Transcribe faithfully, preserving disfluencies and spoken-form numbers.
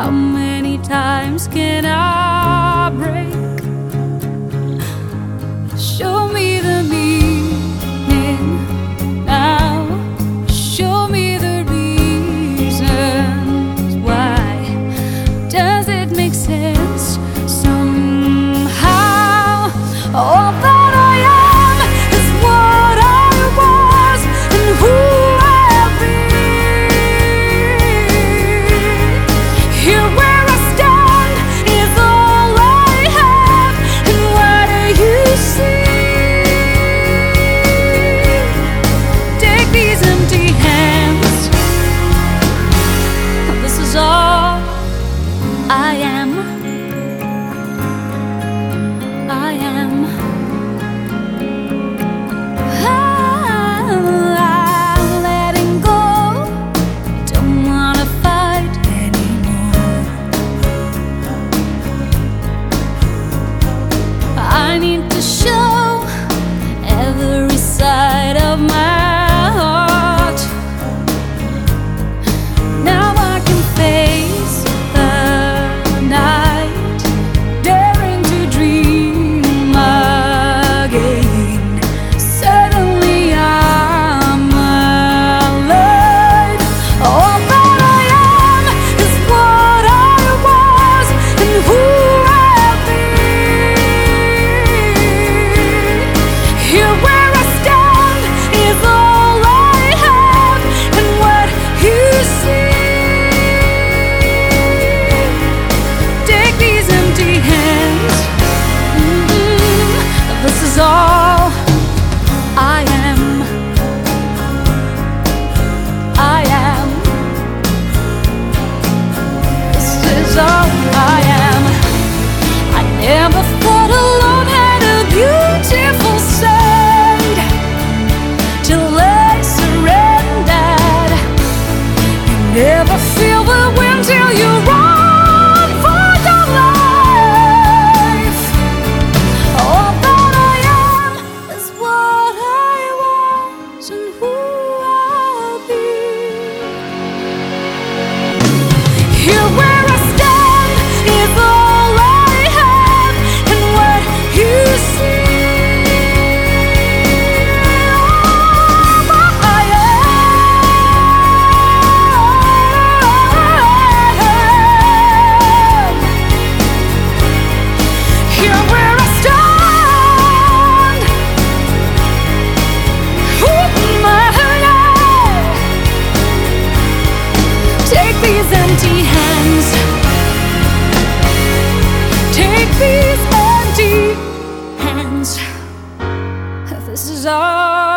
How many times can I break? Show me the meaning now. Show me the reasons why. Does it make sense somehow? All that I am is what I was and who I'll be. Here where I stand is all I have, and what do you see? Take these empty hands. This is all I am. I am. I'm letting go. Don't wanna fight anymore. I need to show every side of my heart. Now I can face the night, daring to dream again. Suddenly I'm alive. All that I am is what I was and who I'll be. Here where I stand is all I have, and what you see. Take these empty hands. Mm, This is all I am. I am. This is all I am. I never thought alone had a beautiful side till I surrendered. You never feel the wind till you run for your life. All that I am is what I was and who I'll be. Here where I stand is all I have, and what you see. All I am. Here where I stand. Ooh, my life. Take these empty hands. Take these empty hands. This is all